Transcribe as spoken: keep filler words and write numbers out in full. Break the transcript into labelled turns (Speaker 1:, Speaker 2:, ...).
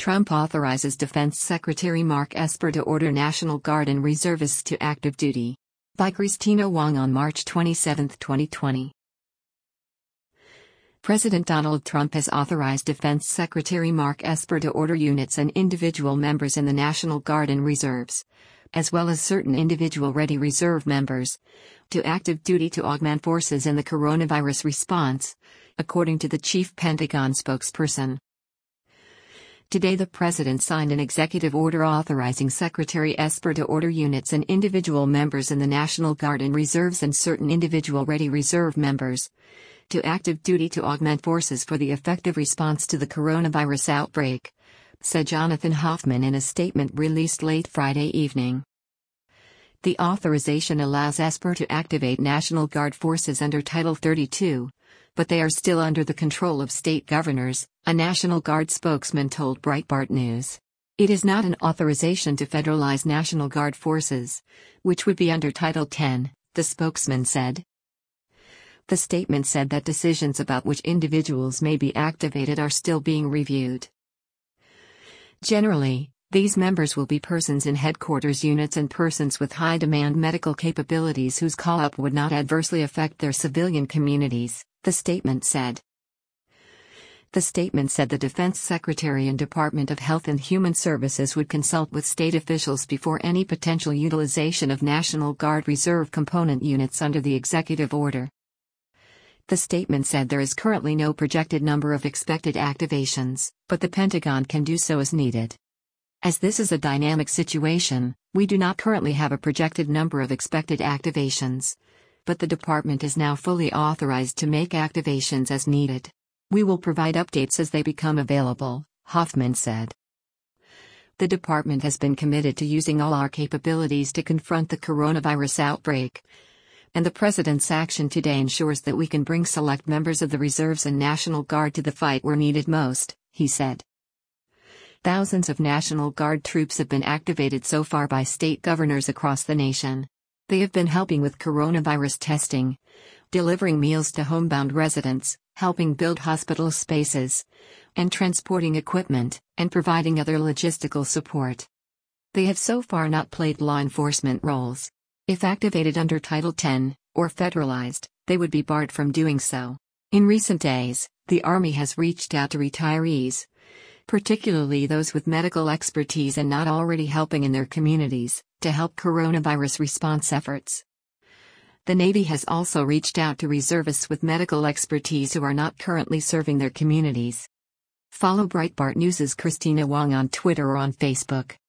Speaker 1: Trump authorizes Defense Secretary Mark Esper to order National Guard and reservists to active duty. By Christina Wong on March twenty-seventh, twenty twenty. President Donald Trump has authorized Defense Secretary Mark Esper to order units and individual members in the National Guard and Reserves, as well as certain individual ready reserve members, to active duty to augment forces in the coronavirus response, according to the chief Pentagon spokesperson. Today the President signed an executive order authorizing Secretary Esper to order units and individual members in the National Guard and Reserves and certain individual ready reserve members, to active duty to augment forces for the effective response to the coronavirus outbreak, said Jonathan Hoffman in a statement released late Friday evening. The authorization allows Esper to activate National Guard forces under Title thirty-two, but they are still under the control of state governors, a National Guard spokesman told Breitbart News. It is not an authorization to federalize National Guard forces, which would be under Title ten, the spokesman said. The statement said that decisions about which individuals may be activated are still being reviewed. Generally, these members will be persons in headquarters units and persons with high-demand medical capabilities whose call-up would not adversely affect their civilian communities, the statement said. The statement said the Defense Secretary and Department of Health and Human Services would consult with state officials before any potential utilization of National Guard Reserve component units under the executive order. The statement said there is currently no projected number of expected activations, but the Pentagon can do so as needed. As this is a dynamic situation, we do not currently have a projected number of expected activations, but the department is now fully authorized to make activations as needed. We will provide updates as they become available, Hoffman said. The department has been committed to using all our capabilities to confront the coronavirus outbreak, and the President's action today ensures that we can bring select members of the Reserves and National Guard to the fight where needed most, he said. Thousands of National Guard troops have been activated so far by state governors across the nation. They have been helping with coronavirus testing, delivering meals to homebound residents, helping build hospital spaces, and transporting equipment, and providing other logistical support. They have so far not played law enforcement roles. If activated under Title ten, or federalized, they would be barred from doing so. In recent days, the Army has reached out to retirees, particularly those with medical expertise and not already helping in their communities, to help coronavirus response efforts. The Navy has also reached out to reservists with medical expertise who are not currently serving their communities. Follow Breitbart News' Christina Wong on Twitter or on Facebook.